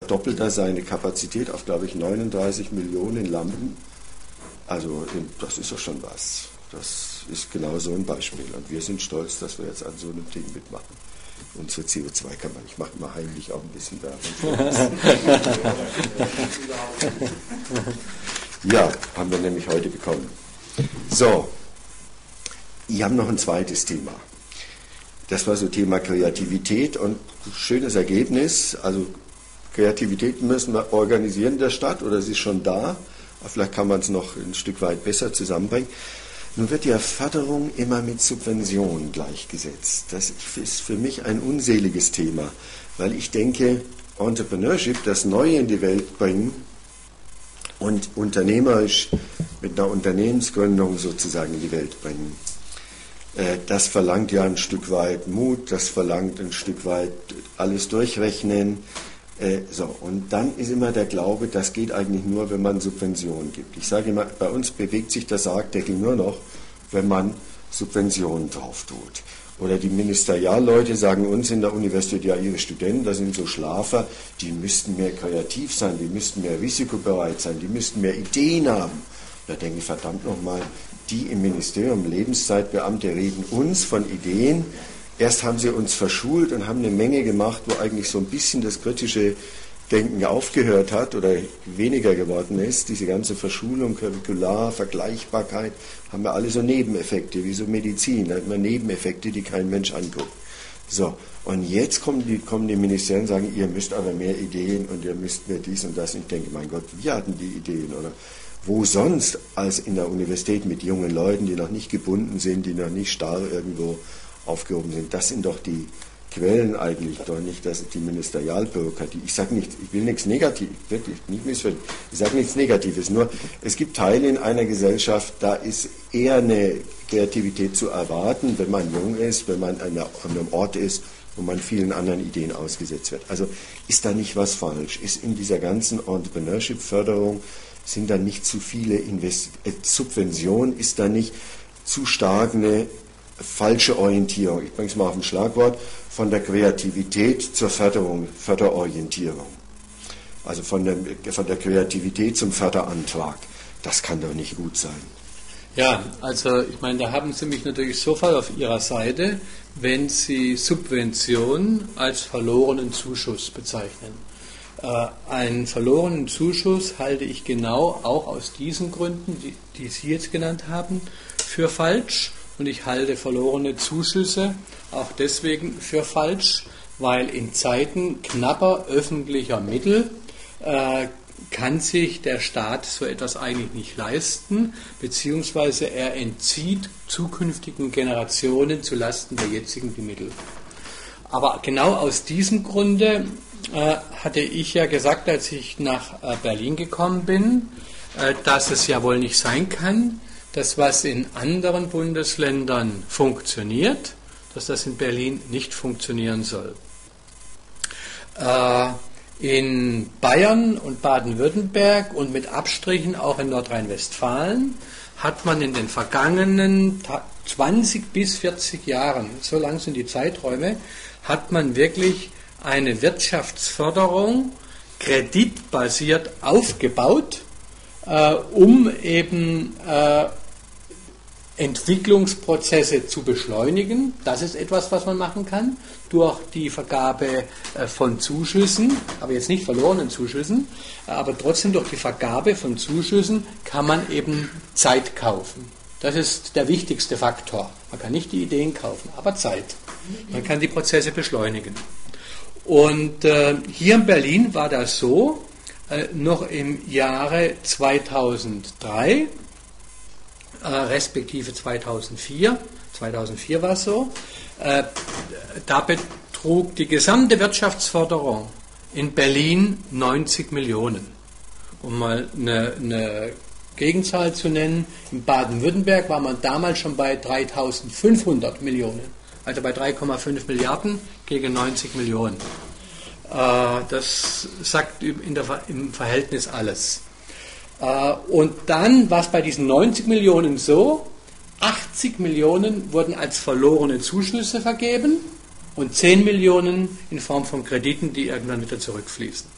verdoppelt er seine Kapazität auf, glaube ich, 39 Millionen Lampen. Also das ist doch schon was. Das ist genau so ein Beispiel. Und wir sind stolz, dass wir jetzt an so einem Ding mitmachen. Unsere CO2-Kammer. Ich mache mal heimlich auch ein bisschen Werbung. Ja, haben wir nämlich heute bekommen. So, ich habe noch ein zweites Thema. Das war so Thema Kreativität und schönes Ergebnis. Also Kreativität müssen wir organisieren in der Stadt oder sie ist schon da. Aber vielleicht kann man es noch ein Stück weit besser zusammenbringen. Nun wird ja Förderung immer mit Subventionen gleichgesetzt. Das ist für mich ein unseliges Thema, weil ich denke, Entrepreneurship, das Neue in die Welt bringen und unternehmerisch mit einer Unternehmensgründung sozusagen in die Welt bringen, das verlangt ja ein Stück weit Mut, das verlangt ein Stück weit alles durchrechnen. Und dann ist immer der Glaube, das geht eigentlich nur, wenn man Subventionen gibt. Ich sage immer, bei uns bewegt sich der Sargdeckel nur noch, wenn man Subventionen drauf tut. Oder die Ministerialleute sagen uns in der Universität, ja, ihre Studenten, das sind so Schlafer, die müssten mehr kreativ sein, die müssten mehr risikobereit sein, die müssten mehr Ideen haben. Da denke ich, verdammt nochmal, die im Ministerium, Lebenszeitbeamte, reden uns von Ideen. Erst haben sie uns verschult und haben eine Menge gemacht, wo eigentlich so ein bisschen das kritische Denken aufgehört hat oder weniger geworden ist. Diese ganze Verschulung, Curricular, Vergleichbarkeit, haben wir alle so Nebeneffekte, wie so Medizin. Da hat man Nebeneffekte, die kein Mensch anguckt. So, und jetzt kommen die Ministerien und sagen, ihr müsst aber mehr Ideen und ihr müsst mehr dies und das. Und ich denke, mein Gott, wir hatten die Ideen, oder? Wo sonst als in der Universität mit jungen Leuten, die noch nicht gebunden sind, die noch nicht starr irgendwo aufgehoben sind. Das sind doch die Quellen eigentlich, doch nicht die Ministerialbürokratie. Ich sage nicht, ich will nichts Negatives, wirklich, nicht missverstehen. Ich sage nichts Negatives, nur es gibt Teile in einer Gesellschaft, da ist eher eine Kreativität zu erwarten, wenn man jung ist, wenn man an einem Ort ist, wo man vielen anderen Ideen ausgesetzt wird. Also ist da nicht was falsch? Ist in dieser ganzen Entrepreneurship-Förderung, sind da nicht zu viele Subventionen, ist da nicht zu stark eine falsche Orientierung? Ich bringe es mal auf ein Schlagwort, von der Kreativität zur Förderorientierung. Also von der Kreativität zum Förderantrag. Das kann doch nicht gut sein. Ja, also ich meine, da haben Sie mich natürlich sofort auf Ihrer Seite, wenn Sie Subvention als verlorenen Zuschuss bezeichnen. Einen verlorenen Zuschuss halte ich genau auch aus diesen Gründen, die Sie jetzt genannt haben, für falsch. Und ich halte verlorene Zuschüsse auch deswegen für falsch, weil in Zeiten knapper öffentlicher Mittel kann sich der Staat so etwas eigentlich nicht leisten, beziehungsweise er entzieht zukünftigen Generationen zulasten der jetzigen die Mittel. Aber genau aus diesem Grunde hatte ich ja gesagt, als ich nach Berlin gekommen bin, dass es ja wohl nicht sein kann, dass was in anderen Bundesländern funktioniert, dass das in Berlin nicht funktionieren soll. In Bayern und Baden-Württemberg und mit Abstrichen auch in Nordrhein-Westfalen hat man in den vergangenen 20 bis 40 Jahren, so lang sind die Zeiträume, hat man wirklich eine Wirtschaftsförderung kreditbasiert aufgebaut, um eben Entwicklungsprozesse zu beschleunigen. Das ist etwas, was man machen kann, durch die Vergabe von Zuschüssen, aber jetzt nicht verlorenen Zuschüssen, aber trotzdem durch die Vergabe von Zuschüssen kann man eben Zeit kaufen. Das ist der wichtigste Faktor. Man kann nicht die Ideen kaufen, aber Zeit. Man kann die Prozesse beschleunigen. Und hier in Berlin war das so, noch im Jahre 2003, respektive 2004 war es so, da betrug die gesamte Wirtschaftsförderung in Berlin 90 Millionen. Um mal eine Gegenzahl zu nennen, in Baden-Württemberg war man damals schon bei 3.500 Millionen, also bei 3,5 Milliarden gegen 90 Millionen. Das sagt im Verhältnis alles. Und dann war es bei diesen 90 Millionen so, 80 Millionen wurden als verlorene Zuschüsse vergeben und 10 Millionen in Form von Krediten, die irgendwann wieder zurückfließen.